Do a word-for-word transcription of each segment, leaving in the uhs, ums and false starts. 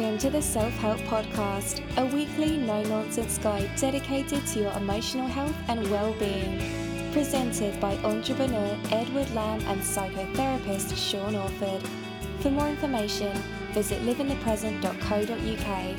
Welcome to the Self-Help Podcast, a weekly no-nonsense guide dedicated to your emotional health and well-being. Presented by entrepreneur Edward Lamb and psychotherapist Sean Orford. For more information, visit live in the present dot co dot uk.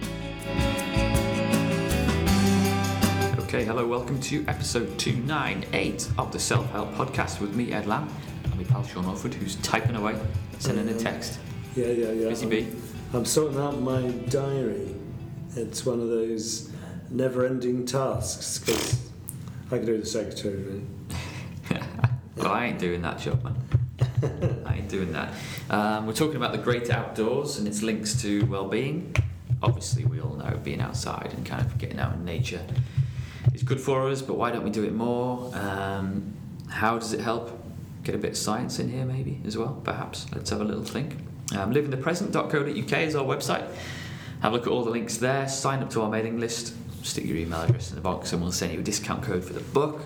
Okay, hello, welcome to episode two ninety-eight of the Self-Help Podcast with me, Ed Lamb, and my pal Sean Orford, who's typing away, sending a text. Yeah, yeah, yeah. Busy bee. I'm sorting out my diary. It's one of those never-ending tasks because I can do the secretary, really. Well, I ain't doing that job, man. I ain't doing that. Um, we're talking about the great outdoors and its links to well-being. Obviously, we all know being outside and kind of getting out in nature is good for us, but why don't we do it more? Um, how does it help? Get a bit of science in here, maybe, as well, perhaps. Let's have a little think. Um, live in the present dot co dot uk is our website. Have a look at all the links there. Sign up to our mailing list. Stick your email address in the box and we'll send you a discount code for the book.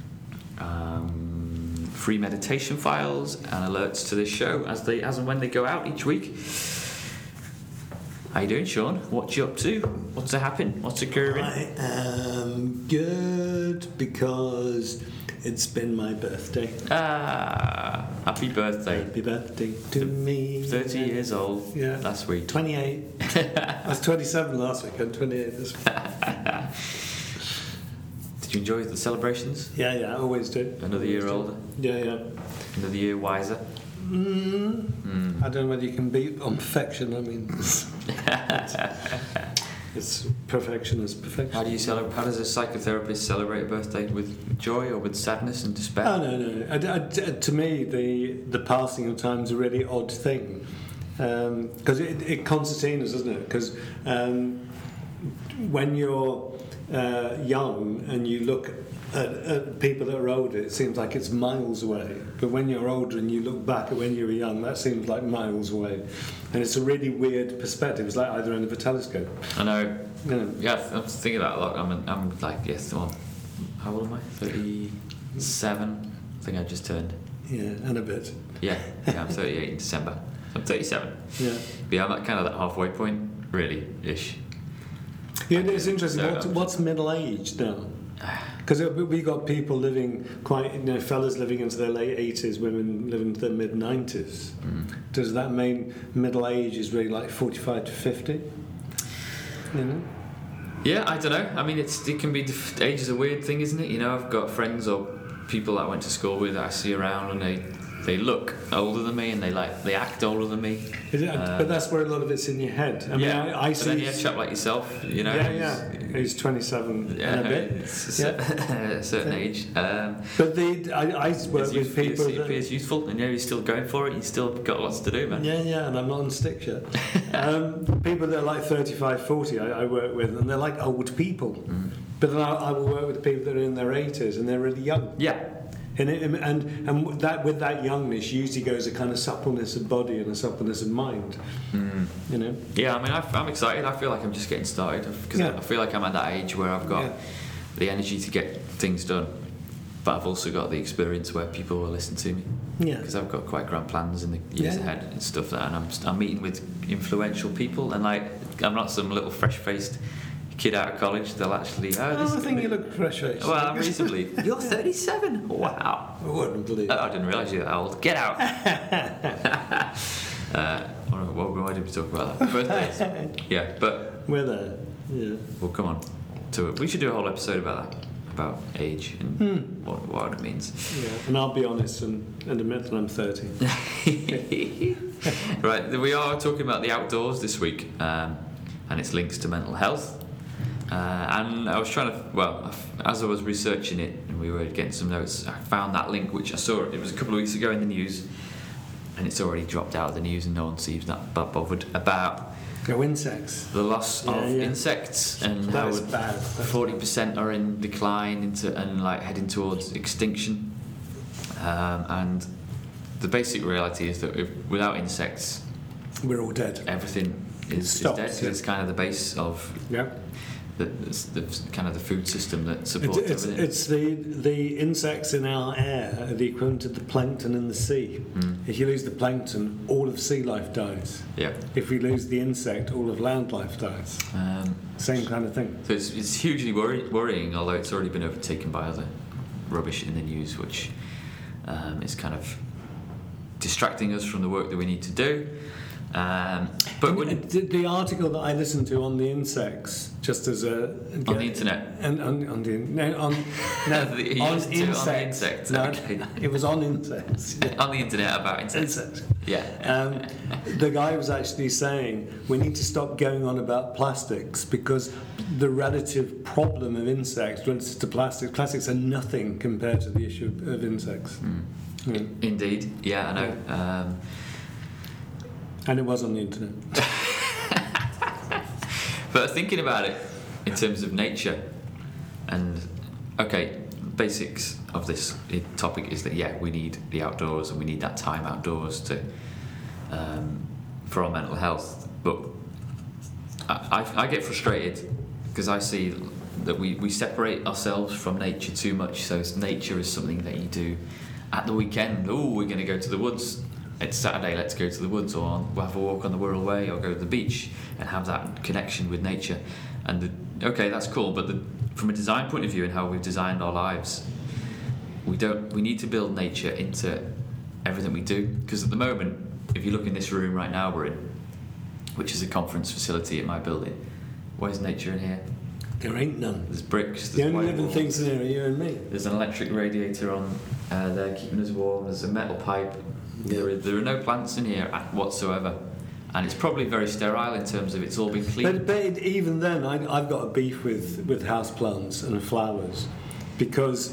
Um, free meditation files and alerts to this show as they as and when they go out each week. How you doing, Sean? What you up to? What's happening? What's occurring? I am good because it's been my birthday. Ah, happy birthday. Happy birthday to me. thirty years old Yeah. last week. twenty-eight. I was twenty-seven last week. I'm twenty-eight this week. Did you enjoy the celebrations? Yeah, yeah, I always do. Another year older? Yeah, yeah. Another year wiser? Mm. Mm. I don't know whether you can beat on perfection. I mean, it's, it's, it's perfection is perfection. How do you celebrate? How does a psychotherapist celebrate a birthday? With joy or with sadness and despair? Oh no, no. I, I, to me, the the passing of time is a really odd thing because um, it, it concertinas, isn't it? Because um, when you're uh, young and you look at, at people that are older, it seems like it's miles away. But when you're older and you look back at when you were young, that seems like miles away. And it's a really weird perspective. It's like either end of a telescope. I know. You know. Yeah, I'm thinking about that a lot. I'm, I'm like, yes, well, how old am I? thirty-seven. I think I just turned. Yeah, and a bit. Yeah, yeah, I'm thirty-eight in December. I'm thirty-seven. Yeah. But yeah, I'm at kind of that halfway point, really, ish. Yeah, it's interesting. So, What's, um, what's middle age now? Because we got people living quite, you know, fellas living into their late eighties, women living into their mid nineties. Mm. Does that mean middle age is really like forty-five to fifty? You know? Yeah, I don't know. I mean, it's it can be age is a weird thing, isn't it? You know, I've got friends or people that I went to school with that I see around, and they they look older than me, and they like they act older than me. Is it, Uh, but that's where a lot of it's in your head. I mean, yeah, I, I but see. then you have a chap like yourself, you know. Yeah, yeah. who's- Who's twenty-seven Yeah, and a bit. it's a Yeah. cer- a certain Yeah. age. Um, But the I, I work it's with youth- people it's, that. appears youthful, and yeah, you're still going for it. You've still got lots to do, man. Yeah, yeah, and I'm not on stick yet. um, people that are like thirty-five, forty, I, I work with, and they're like old people. Mm. But then I, I will work with people that are in their eighties, and they're really young. Yeah. And, it, and and that with that youngness usually goes a kind of suppleness of body and a suppleness of mind. Mm. You know. Yeah, I mean, I, I'm excited. I feel like I'm just getting started because Yeah. I feel like I'm at that age where I've got Yeah. the energy to get things done, but I've also got the experience where people will listen to me. Yeah. Because I've got quite grand plans in the years Yeah. ahead and stuff, that, and I'm I'm meeting with influential people, and like I'm not some little fresh-faced kid out of college. They'll actually. Oh, Oh, this I is think gonna- you look fresh-faced. Well, I'm reasonably. You're thirty-seven. Wow. I wouldn't believe Oh, it. I didn't realise you were that old. Get out. uh, what, what, why did we talk about that? Birthdays. Yeah, but We're there. Yeah. we'll come on to it. We should do a whole episode about that, about age and Hmm. what, what it means. Yeah. And I'll be honest and, and admit that I'm thirty. Right, we are talking about the outdoors this week, um, and its links to mental health. Uh, and I was trying to, well, as I was researching it and we were getting some notes, I found that link, which I saw, it was a couple of weeks ago in the news, and it's already dropped out of the news and no one seems that bothered about Go insects. the loss Yeah, of yeah. insects and That how is bad. That's forty percent are in decline into and like heading towards extinction. Um, and the basic reality is that if, without insects, We're all dead. everything is, is Stops, dead. yeah. It's kind of the base of Yeah. the, the, the kind of the food system that supports It's, it's, everything. it's the the insects in our air are the equivalent of the plankton in the sea. Mm. If you lose the plankton, all of sea life dies. Yeah. If we lose the insect, all of land life dies. Um, Same kind of thing. so it's, it's hugely worry, worrying, although it's already been overtaken by other rubbish in the news, which um, is kind of distracting us from the work that we need to do. Um, but when, And the, the article that I listened to on the insects, just as a on the internet, and on, on the no on no The- you on used to on the insects. insects, No, okay. it was on insects. on the internet about insects. Insects. Yeah. Um, the guy was actually saying we need to stop going on about plastics because the relative problem of insects relative to plastics, plastics are nothing compared to the issue of, of insects. Mm. Yeah. Indeed. Yeah, I know. Um, And it was on the internet. But thinking about it in terms of nature, and okay, basics of this topic is that yeah, we need the outdoors and we need that time outdoors to um, for our mental health. But I, I, I get frustrated because I see that we, we separate ourselves from nature too much. So nature is something that you do at the weekend. Oh, we're going to go to the woods. It's Saturday, let's go to the woods, or we'll have a walk on the Wirral Way, or go to the beach and have that connection with nature. And the, okay, that's cool, but the, from a design point of view and how we've designed our lives, we don't. We need to build nature into everything we do. Because at the moment, if you look in this room right now we're in, which is a conference facility at my building, where's nature in here? There ain't none. There's bricks. The There's only living whiteboards. things in there are you and me. There's an electric radiator on uh, there keeping us warm. There's a metal pipe. Yeah. There, are, there are no plants in here at- whatsoever, and it's probably very sterile in terms of it's all been cleaned. But, but it, even then, I, I've got a beef with, with house plants and flowers because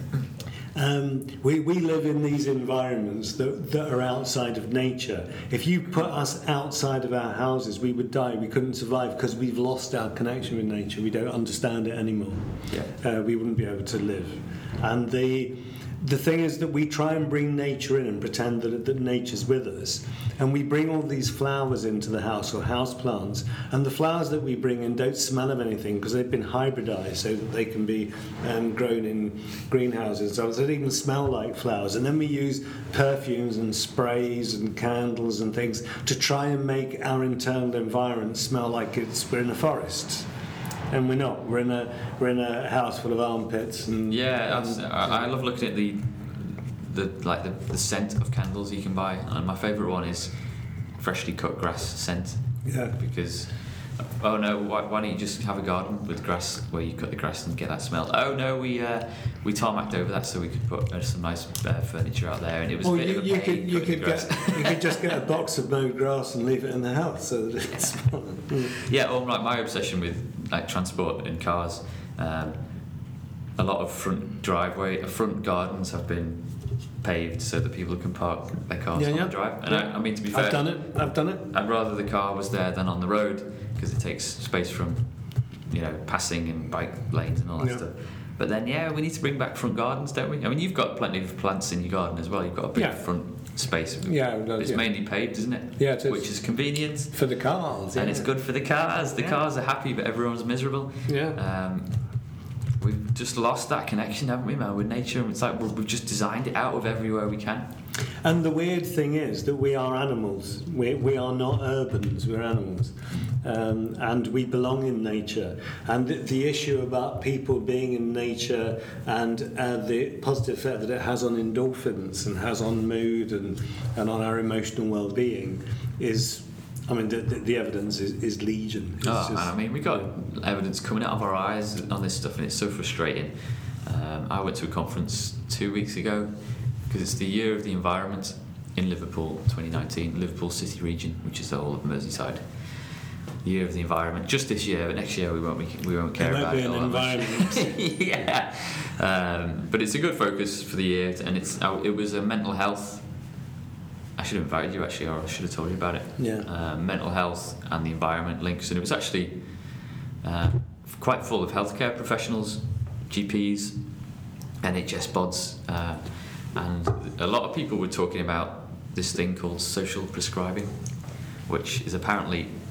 um, we, we live in these environments that, that are outside of nature. If you put us outside of our houses, we would die. We couldn't survive because we've lost our connection with nature. We don't understand it anymore. Yeah. Uh, we wouldn't be able to live. And the the thing is that we try and bring nature in and pretend that, that nature's with us, and we bring all these flowers into the house, or house plants, and the flowers that we bring in don't smell of anything because they've been hybridized so that they can be um, grown in greenhouses, so they don't even smell like flowers. And then we use perfumes and sprays and candles and things to try and make our internal environment smell like it's we're in a forest. And we're not. We're in a we're in a house full of armpits and Yeah, and, that's, I, I love looking at the the like the, the scent of candles you can buy, and my favourite one is freshly cut grass scent. yeah. Because oh no, why, why don't you just have a garden with grass where you cut the grass and get that smell? Oh no, we uh, we tarmacked over that so we could put uh, some nice uh, furniture out there, and it was Well, a bit you, of a you pain could you cutting could the grass. get you could just get a box of mowed grass and leave it in the house so that it's Yeah, or like my obsession with like transport and cars. Um, a lot of front driveway, front gardens have been paved so that people can park their cars Yeah, on yeah. the drive. And Yeah. I, I mean, to be fair, I've done it. I've done it. I'd rather the car was there than on the road because it takes space from, you know, passing and bike lanes and all that Yeah. stuff. But then, yeah, we need to bring back front gardens, don't we? I mean, you've got plenty of plants in your garden as well. You've got a big Yeah. front space. Yeah, well, It's yeah. mainly paved, isn't it? Yeah, it is. Which is convenient. For the cars, And yeah. it's good for the cars. The Yeah. cars are happy, but everyone's miserable. Yeah. Um, we've just lost that connection, haven't we, man, with nature? It's like we've we've just designed it out of everywhere we can. And the weird thing is that we are animals. We, we are not urbans, we're animals. Um, and we belong in nature. And the, the issue about people being in nature and uh, the positive effect that it has on endorphins and has on mood and, and on our emotional well-being is, I mean, the, the, the evidence is, is legion. It's Oh, just- man, I mean, we got evidence coming out of our eyes on this stuff, and it's so frustrating. Um, I went to a conference two weeks ago because it's the year of the environment in Liverpool, twenty nineteen, Liverpool City region, which is the whole of Merseyside. The year of the environment, just this year, but next year we won't we won't care There about won't it be all an that much. environment. Yeah, um, but it's a good focus for the year, and it's uh, it was a mental health. I should have invited you actually, or I should have told you about it. Yeah. Uh, mental health and the environment links, and it was actually uh, quite full of healthcare professionals, G Ps, N H S bods, uh, and a lot of people were talking about this thing called social prescribing, which is apparently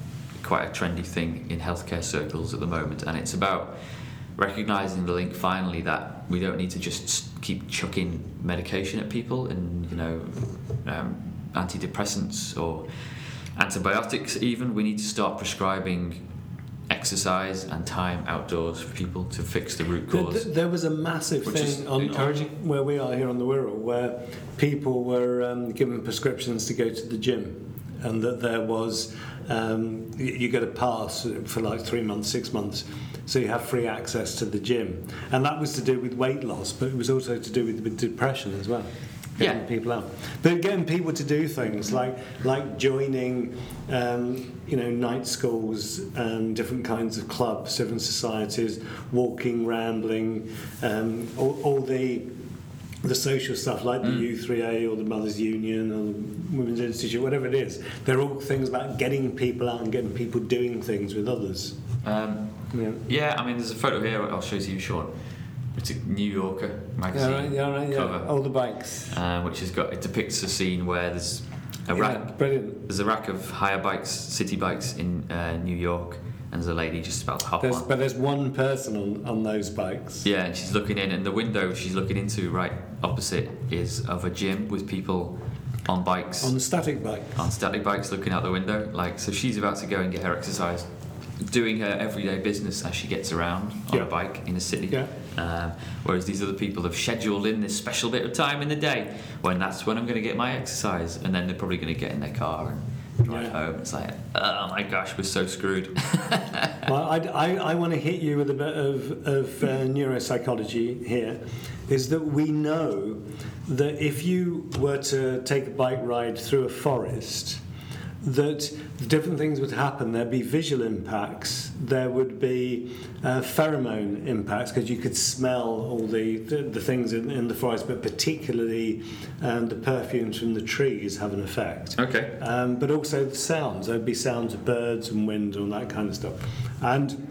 quite a trendy thing in healthcare circles at the moment, and it's about recognising the link finally that we don't need to just keep chucking medication at people and, you know, um, antidepressants or antibiotics even. We need to start prescribing exercise and time outdoors for people to fix the root cause. There, there was a massive thing on, on where we are here on the Wirral where people were um, given prescriptions to go to the gym, and that there was um, you, you get a pass for like three months, six months, so you have free access to the gym, and that was to do with weight loss, but it was also to do with, with depression as well. Getting yeah. people out, but getting people to do things like like joining, um, you know, night schools, um, different kinds of clubs, different societies, walking, rambling, um, all, all the the social stuff like the mm. U three A or the Mothers Union or the Women's Institute, whatever it is. They're all things about getting people out and getting people doing things with others. Um, yeah. yeah, I mean, there's a photo here I'll show to you, Sean. It's a New Yorker magazine yeah, right, yeah, right, yeah. cover. All the bikes. Uh, which has got, it depicts a scene where there's a yeah, rack. Brilliant. There's a rack of hire bikes, city bikes in uh, New York, and there's a lady just about to hop there's, on. But there's one person on, on those bikes. Yeah, and she's looking in, and the window she's looking into right opposite is of a gym with people on bikes. On static bikes. On static bikes, looking out the window. Like, so she's about to go and get her exercise, doing her everyday business as she gets around on yeah. a bike in a city. Yeah. Um, whereas these other people have scheduled in this special bit of time in the day when that's when I'm going to get my exercise, and then they're probably going to get in their car and drive yeah. home. It's like, oh my gosh, we're so screwed. Well, I, I, I want to hit you with a bit of, of uh, neuropsychology here, is that we know that if you were to take a bike ride through a forest, that different things would happen. There'd be visual impacts, there would be uh, pheromone impacts, because you could smell all the, the, the things in, in the forest, but particularly um, the perfumes from the trees have an effect. Okay. Um, but also the sounds. There'd be sounds of birds and wind and all that kind of stuff. And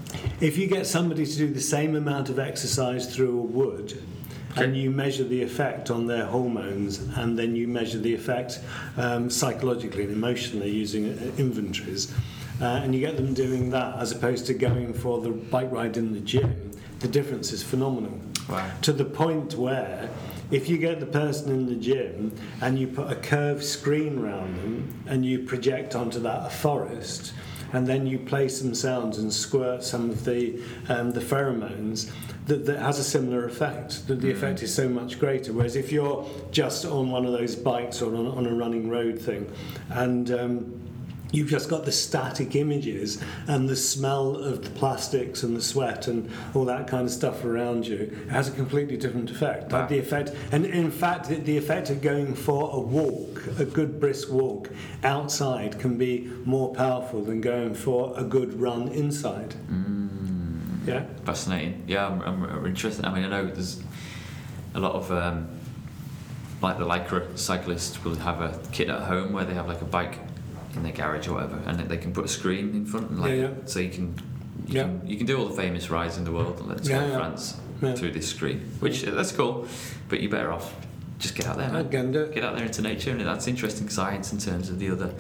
if you get somebody to do the same amount of exercise through a wood, okay. and you measure the effect on their hormones, and then you measure the effect um, psychologically and emotionally using uh, inventories, uh, and you get them doing that as opposed to going for the bike ride in the gym, the difference is phenomenal. Wow. To the point where if you get the person in the gym and you put a curved screen around them and you project onto that a forest, and then you play some sounds and squirt some of the um, the pheromones, that, that has a similar effect, that the mm. effect is so much greater. Whereas if you're just on one of those bikes or on, on a running road thing, and um, you've just got the static images and the smell of the plastics and the sweat and all that kind of stuff around you, it has a completely different effect. Wow. Like the effect, and in fact, the effect of going for a walk, a good brisk walk outside, can be more powerful than going for a good run inside. Mm. Yeah. Fascinating. Yeah, I'm, I'm interested. I mean, I know there's a lot of um, like the Lycra cyclists will have a kit at home where they have like a bike in their garage or whatever, and they can put a screen in front, and like, yeah, yeah. so you can you, yeah. can you can do all the famous rides in the world, and let's yeah, go yeah. France yeah. through this screen, which yeah. that's cool, but you're better off just get out there, man. Again, do it. Get out there into nature, and that's interesting science in terms of the other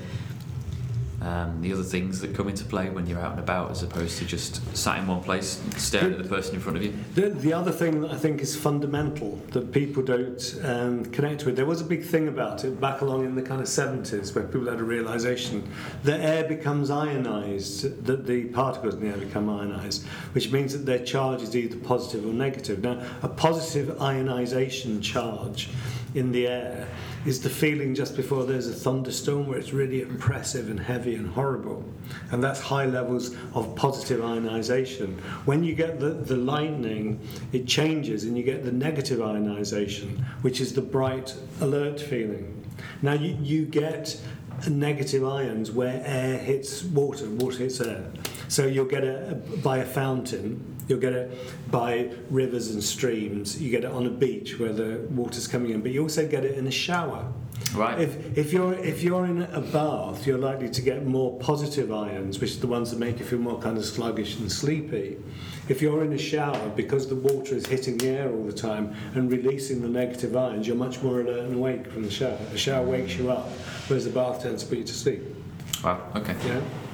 um, the other things that come into play when you're out and about, as opposed to just sat in one place staring at the person in front of you. The, the other thing that I think is fundamental that people don't um, connect with, there was a big thing about it back along in the kind of seventies where people had a realisation that air becomes ionised, that the particles in the air become ionised, which means that their charge is either positive or negative. Now, a positive ionisation charge in the air is the feeling just before there's a thunderstorm, where it's really oppressive and heavy and horrible, and that's high levels of positive ionisation. When you get the, the lightning, it changes and you get the negative ionisation, which is the bright alert feeling. Now you, you get negative ions where air hits water, water hits air. So you'll get it by a fountain, you'll get it by rivers and streams, you get it on a beach where the water's coming in, but you also get it in a shower. Right. If if you're if you're in a bath, you're likely to get more positive ions, which are the ones that make you feel more kind of sluggish and sleepy. If you're in a shower, because the water is hitting the air all the time and releasing the negative ions, you're much more alert and awake from the shower. The shower wakes you up, whereas the bath tends to put you to sleep. Wow. Okay. Yeah.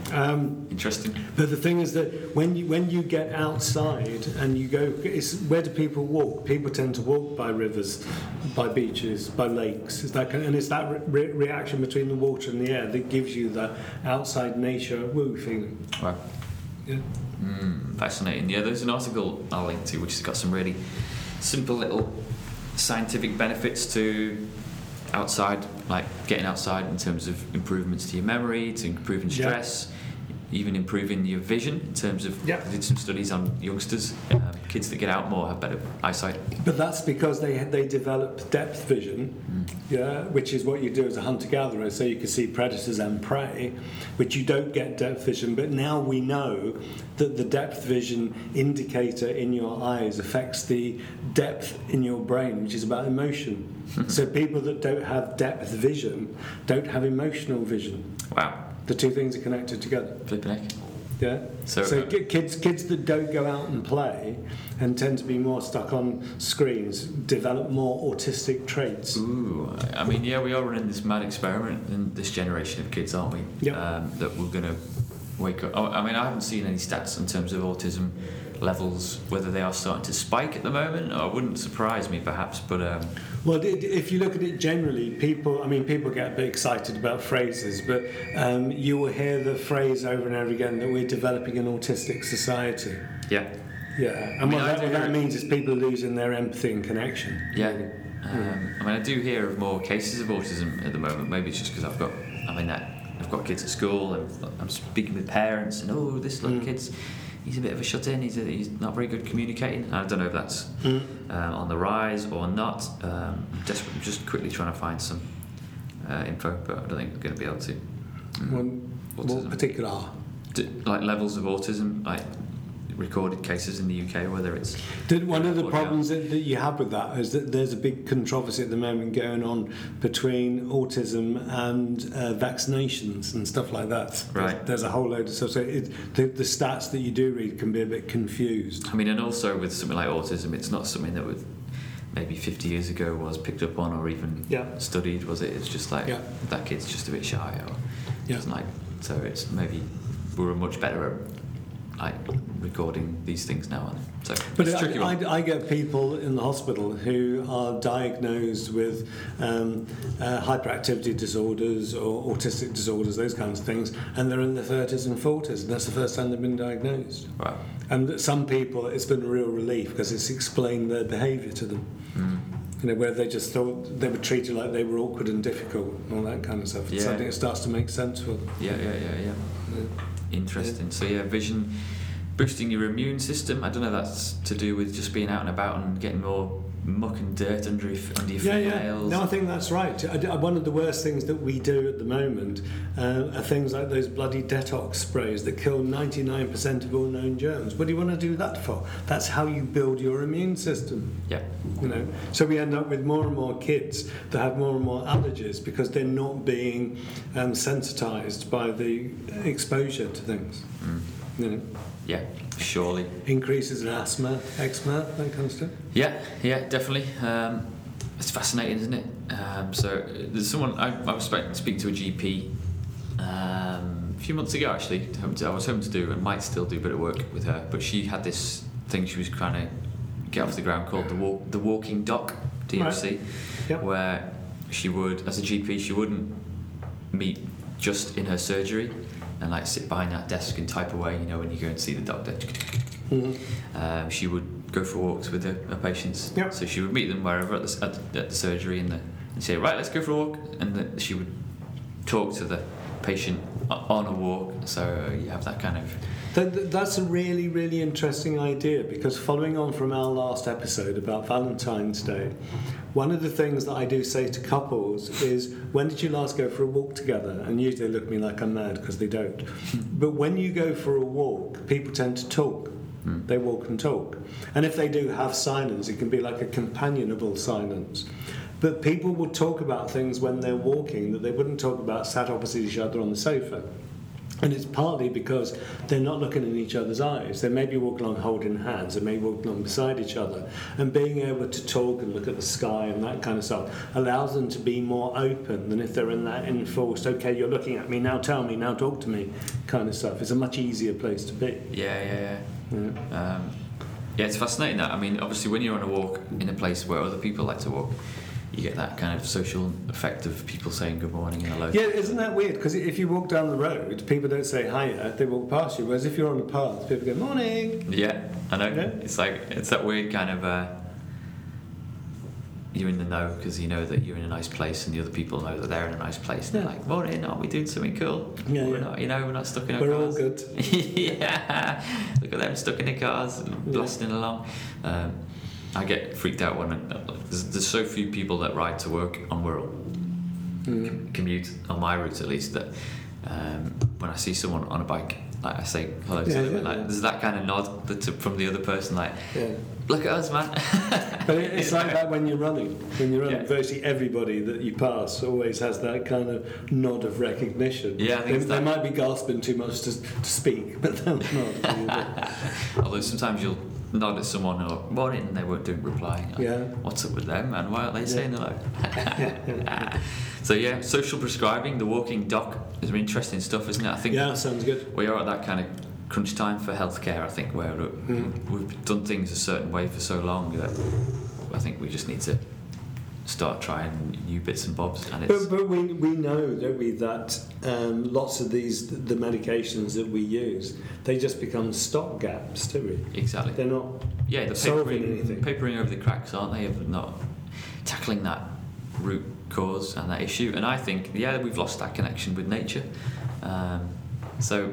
Um, Interesting. But the thing is that when you when you get outside and you go, it's, where do people walk? People tend to walk by rivers, by beaches, by lakes. It's that kind and it's that re- reaction between the water and the air that gives you the outside nature woo feeling. Wow. Yeah. Mm, fascinating. Yeah, there's an article I'll link to which has got some really simple little scientific benefits to outside, like getting outside in terms of improvements to your memory, to improving stress, yeah. even improving your vision in terms of, yeah. I did some studies on youngsters, um, kids that get out more have better eyesight. But that's because they they develop depth vision, mm. yeah, which is what you do as a hunter-gatherer, so you can see predators and prey, which you don't get depth vision. But now we know that the depth vision indicator in your eyes affects the depth in your brain, which is about emotion. So people that don't have depth vision don't have emotional vision. Wow. The two things are connected together. Flipping heck. Yeah. So, so uh, kids kids that don't go out and play and tend to be more stuck on screens develop more autistic traits. Ooh, I mean, yeah, we are running this mad experiment in this generation of kids, aren't we? Yep. Um, that we're going to wake up. Oh, I mean, I haven't seen any stats in terms of autism levels, whether they are starting to spike at the moment. Or it wouldn't surprise me, perhaps, but. Um, Well, if you look at it generally, people, I mean, people get a bit excited about phrases, but um, you will hear the phrase over and over again that we're developing an autistic society. Yeah. Yeah, and I mean, what, I that, what that do- means is people losing their empathy and connection. Yeah. Um, I mean, I do hear of more cases of autism at the moment. Maybe it's just because I've got, I mean, that I've got kids at school, and I'm speaking with parents, and oh, this little Mm. kid's, he's a bit of a shut-in. He's a, he's not very good communicating. I don't know if that's Mm. um, on the rise or not. Um, I'm desperate, I'm just quickly trying to find some uh, info, but I don't think we're going to be able to. Mm. One, what Autism. particular? D- like levels of autism, like recorded cases in the U K, whether it's Did, one of the or problems that, that you have with that is that there's a big controversy at the moment going on between autism and uh, vaccinations and stuff like that. Right. There's, there's a whole load of stuff. So it, the, the stats that you do read can be a bit confused. I mean, and also with something like autism, it's not something that would maybe fifty years ago was picked up on or even Yeah. studied, was it? It's just like Yeah. that kid's just a bit shy, or Yeah. it's like so. It's maybe we're much better at like recording these things now, and so But it's a tricky I, one. I, I get people in the hospital who are diagnosed with um, uh, hyperactivity disorders or autistic disorders, those kinds of things, and they're in their thirties and forties, and that's the first time they've been diagnosed. Wow. And some people, it's been a real relief because it's explained their behaviour to them. Mm. You know, where they just thought they were treated like they were awkward and difficult and all that kind of stuff. Yeah. Suddenly it starts to make sense for them. Yeah, yeah, yeah, yeah. Yeah. Interesting. So yeah, vision, boosting your immune system. I don't know if that's to do with just being out and about and getting more muck and dirt under your, under your Yeah, yeah. fingernails. No, I think that's right. I, I- one of the worst things that we do at the moment uh, are things like those bloody detox sprays that kill ninety-nine percent of all known germs. What do you want to do that for? That's how you build your immune system. Yeah. You know, so we end up with more and more kids that have more and more allergies because they're not being um, sensitized by the exposure to things. Mm. You know, Yeah. Surely. increases in asthma, eczema, that kind of stuff. Yeah, yeah, definitely. Um, it's fascinating, isn't it? Um, so uh, there's someone I, I was speaking, speaking to a G P um, a few months ago. Actually, hoping to- I was hoping to do and might still do a bit of work with her, but she had this thing she was trying to get off the ground called the walk, the walking doc, D M C, Right. Yep. where she would, as a G P, she wouldn't meet just in her surgery and like sit behind that desk and type away. You know, when you go and see the doctor. Mm-hmm. Um, she would go for walks with her, her patients. Yep. So she would meet them wherever at the, at, the- at the surgery and, the, and say, right, let's go for a walk. And the, she would talk to the patient o- on a walk. So you have that kind of. Th- th- That's a really, really interesting idea because following on from our last episode about Valentine's Day, one of the things that I do say to couples is, when did you last go for a walk together? And usually they look at me like I'm mad because they don't. But when you go for a walk, people tend to talk. Mm. They walk and talk. And if they do have silence, it can be like a companionable silence. But people will talk about things when they're walking that they wouldn't talk about sat opposite each other on the sofa. And it's partly because they're not looking in each other's eyes. They may be walking along holding hands, they may be walking along beside each other. And being able to talk and look at the sky and that kind of stuff allows them to be more open than if they're in that enforced, okay, you're looking at me, now tell me, now talk to me kind of stuff. It's a much easier place to be. Yeah, yeah, yeah. Yeah, um, yeah it's fascinating that. I mean, obviously when you're on a walk in a place where other people like to walk, you get that kind of social effect of people saying good morning and hello. yeah, isn't that weird? Because if you walk down the road, people don't say hiya, they walk past you. Whereas if you're on a path, people go morning. Yeah, I know. Yeah. It's like it's that weird kind of uh, you're in the know because you know that you're in a nice place, and the other people know that they're in a nice place. And Yeah. they're like, morning, aren't we doing something cool? Yeah, we're yeah. not, you know, we're not stuck in our We're all cars. good. Yeah, look at them stuck in their cars, blasting along. Um, I get freaked out when there's, there's so few people that ride to work on Wirral, Mm. commute on my route at least, that um, when I see someone on a bike, like I say hello to Yeah, them, yeah, and like yeah. there's that kind of nod that to, from the other person, like Yeah. look at us, man. But it- it's You like know? that when you're running. When you're running, Yeah. virtually everybody that you pass always has that kind of nod of recognition. Yeah, I think they, it's they that- might be gasping too much to, to speak, but they'll nod. Although sometimes you'll nod at someone or morning and they won't do replying. Like, Yeah. what's up with them, man? Why aren't they saying hello? So yeah, social prescribing, the walking doc is interesting stuff, isn't it? I think Yeah, sounds good. we are at that kind of crunch time for healthcare, I think, where Mm. we've done things a certain way for so long that I think we just need to start trying new bits and bobs. And it's But, but we, we know, don't we, that um, lots of these, the medications that we use, they just become stop gaps, don't we? exactly, They're not yeah, the solving papering, anything. papering over the cracks, aren't they, of not tackling that root cause and that issue. And I think, yeah, we've lost that connection with nature. Um, so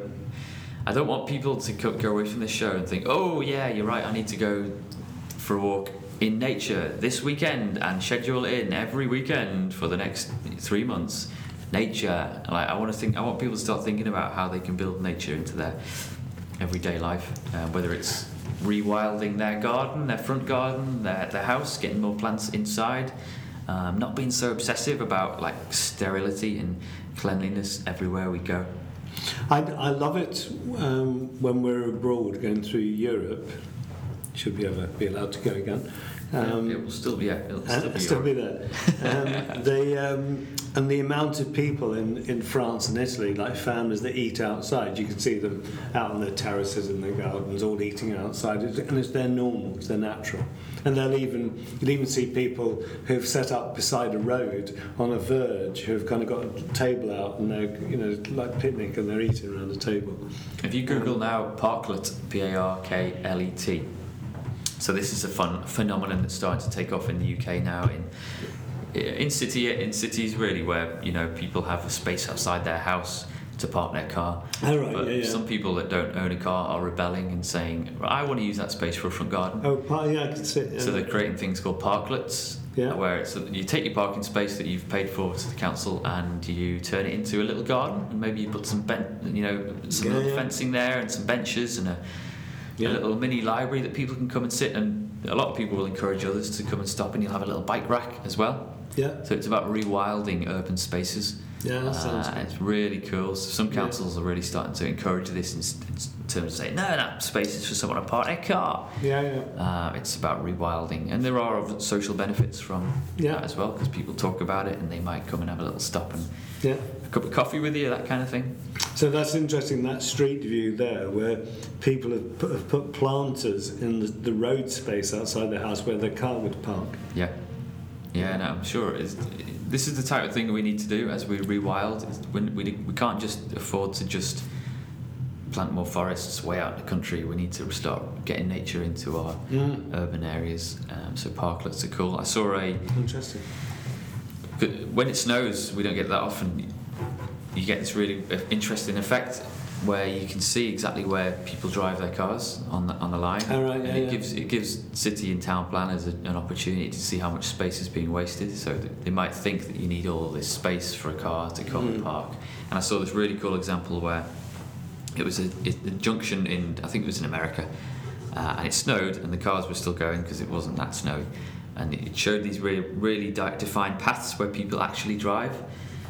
I don't want people to co- go away from this show and think, oh yeah, you're right, I need to go for a walk in nature this weekend and schedule in every weekend for the next three months. Nature, like I want to think, I want people to start thinking about how they can build nature into their everyday life, uh, whether it's rewilding their garden, their front garden, their, their house, getting more plants inside, um, not being so obsessive about like sterility and cleanliness everywhere we go. I, I love it um, when we're abroad going through Europe. Should we ever be allowed to go again? Um, it will still be, yeah, it'll still and be, still your- be there. Um, the, um, and the amount of people in, in France and Italy, like families that eat outside, you can see them out on their terraces and their gardens, all eating outside, It's- and it's their normal, it's their natural. And they'll even, you'll even see people who've set up beside a road on a verge, who've kind of got a table out and they're, you know, like picnic, and they're eating around the table. If you Google now Parklet, P A R K L E T, so this is a fun phenomenon that's starting to take off in the U K now, in in city in cities really, where you know people have a space outside their house to park their car. Oh, right, But yeah, yeah. some people that don't own a car are rebelling and saying, I want to use that space for a front garden. Oh, pa- yeah, I can see it. Yeah. So they're creating things called parklets, Yeah. where it's you take your parking space that you've paid for to the council and you turn it into a little garden, and maybe you put some ben- you know some Yeah, little yeah. fencing there and some benches and a, Yeah. a little mini library that people can come and sit. And a lot of people will encourage others to come and stop, and you'll have a little bike rack as well. Yeah, So it's about rewilding urban spaces. yeah, that sounds Uh, good. it's really cool. So some Yeah. councils are really starting to encourage this in, s- in terms of saying, no, that space is for someone to park their car. Yeah, yeah. Uh, it's about rewilding, and there are other social benefits from Yeah. that as well, because people talk about it and they might come and have a little stop and Yeah. a cup of coffee with you, that kind of thing. So that's interesting, that street view there, where people have put, have put planters in the, the road space outside their house where their car would park. Yeah, yeah, no, I'm sure it is. This is the type of thing we need to do as we rewild. is when we we can't just afford to just plant more forests way out in the country. We need to start getting nature into our Mm. urban areas. Um, so parklets are cool. I saw a Interesting. when it snows, we don't get that often. You get this really interesting effect where you can see exactly where people drive their cars on the on the line, Oh, right, and yeah, it yeah. gives it gives city and town planners a, an opportunity to see how much space is being wasted. So that they might think that you need all this space for a car to come Mm. and park. And I saw this really cool example where it was a, a junction in, I think it was in America, uh, and it snowed and the cars were still going because it wasn't that snowy, and it showed these really really di- defined paths where people actually drive.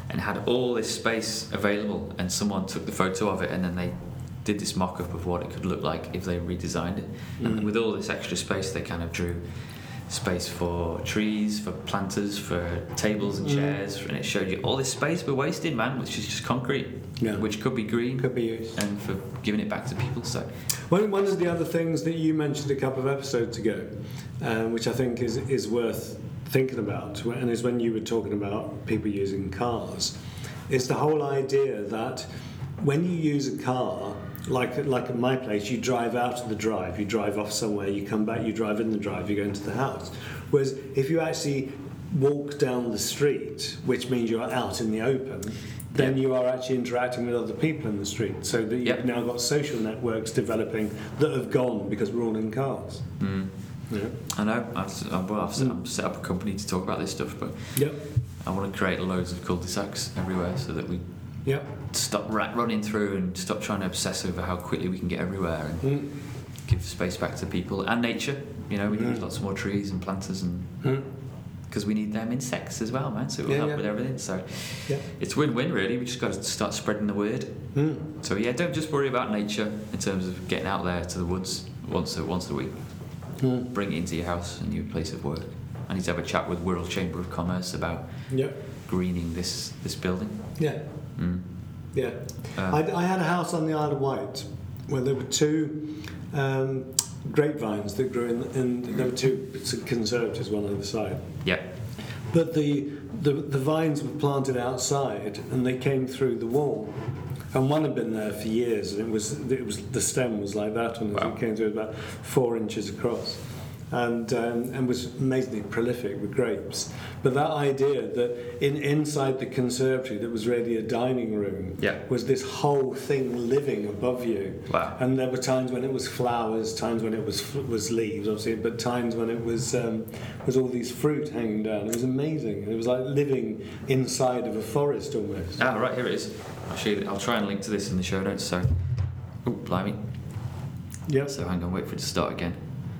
and had all this space available, and someone took the photo of it, and then they did this mock-up of what it could look like if they redesigned it. Mm. And with all this extra space, they kind of drew space for trees, for planters, for tables and chairs, mm. and it showed you all this space we're wasting, man, which is just concrete, yeah. which could be green, could be used, and for giving it back to people. So, one one of the other things that you mentioned a couple of episodes ago, um, which I think is is worth thinking about, and is when you were talking about people using cars, is the whole idea that when you use a car, like like at my place, you drive out of the drive, you drive off somewhere, you come back, you drive in the drive, you go into the house. Whereas if you actually walk down the street, which means you're out in the open, then you are actually interacting with other people in the street, so that you've yep. now got social networks developing that have gone because we're all in cars. Mm. Yeah. I know. I've, I've, well, I've set, I've set up a company to talk about this stuff, but yep. I want to create loads of cul-de-sacs everywhere so that we yep. stop ra- running through and stop trying to obsess over how quickly we can get everywhere, and mm. give space back to people and nature. You know, we mm. need lots more trees and planters, and because mm. we need them insects as well, man. So it will yeah, help yeah. with everything. So yeah. it's win-win, really. We just got to start spreading the word. Mm. So yeah, don't just worry about nature in terms of getting out there to the woods once a once a week. Mm. Bring it into your house and your place of work. I need to have a chat with Wirral Chamber of Commerce about yeah. greening this this building. Yeah. Mm. Yeah. Um, I, I had a house on the Isle of Wight where there were two um, grapevines that grew in, in there were two conservatives one on either side. Yeah. But the, the the vines were planted outside and they came through the wall. And one had been there for years, and it was it was the stem was like that one as wow. it came through, about four inches across, and um, and was amazingly prolific with grapes. But that idea that in inside the conservatory that was really a dining room yeah. was this whole thing living above you. Wow. And there were times when it was flowers, times when it was was leaves, obviously, but times when it was um, was all these fruit hanging down. It was amazing. It was like living inside of a forest almost. Ah, right, here it is. I'll show you. I'll try and link to this in the show notes. So, oh, blimey. Yeah. So hang on, wait for it to start again.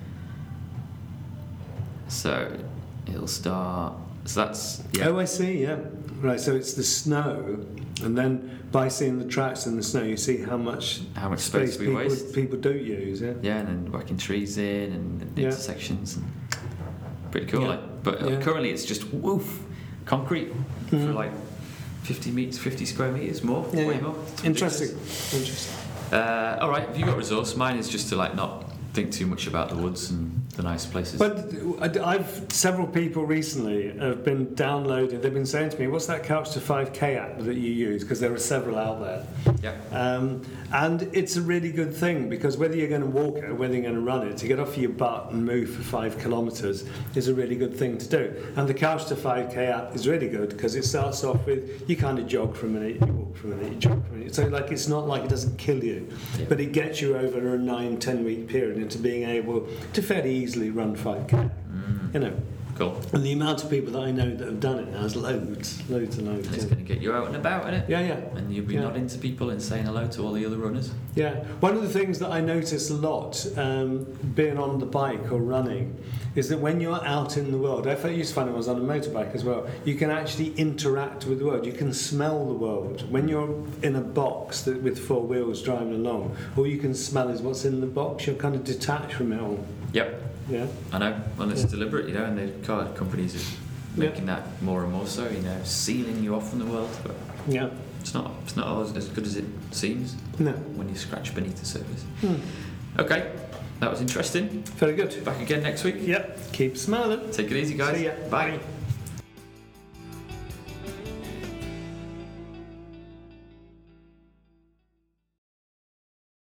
So it'll start. So that's yeah. Oh, I see. Yeah. Right. So it's the snow, and then by seeing the tracks in the snow, you see how much how much space, space we people, waste. People do use. Yeah. Yeah, and then whacking trees in and, and yeah. intersections. And pretty cool. Yeah. Like, but yeah. currently it's just woof concrete mm. for like fifty meters, fifty square meters more, yeah, way yeah. more. Interesting. Interesting. Uh, all right. Have you got resource? Mine is just to like not think too much about the woods and the nice places. But I've several people recently have been downloading. They've been saying to me, "What's that Couch to five K app that you use?" Because there are several out there. Yeah. Um, and it's a really good thing because whether you're going to walk it or whether you're going to run it, to get off your butt and move for five kilometres is a really good thing to do. And the Couch to five K app is really good because it starts off with you kind of jog for a minute, you walk for a minute, you jog for a minute. So like it's not like it doesn't kill you, yeah. but it gets you over a nine, ten week period into being able to fairly easily run five K. Mm. You know. Cool. And the amount of people that I know that have done it now is loads, loads and loads. And it's yeah. going to get you out and about, isn't it? Yeah, yeah. And you'll be yeah. nodding to people and saying hello to all the other runners. Yeah. One of the things that I notice a lot, um, being on the bike or running, is that when you're out in the world, I used to find it when I was on a motorbike as well, you can actually interact with the world. You can smell the world. When you're in a box that, with four wheels driving along, all you can smell is what's in the box. You're kind of detached from it all. Yep. Yeah. I know. Well, it's yeah. deliberate, you know, and the car companies are making yeah. that more and more so, you know, sealing you off from the world. But yeah. It's not. It's not always as good as it seems. No. When you scratch beneath the surface. Hmm. Okay. That was interesting. Very good. Back again next week. Yep. Keep smiling. Take it easy, guys. See ya. Bye.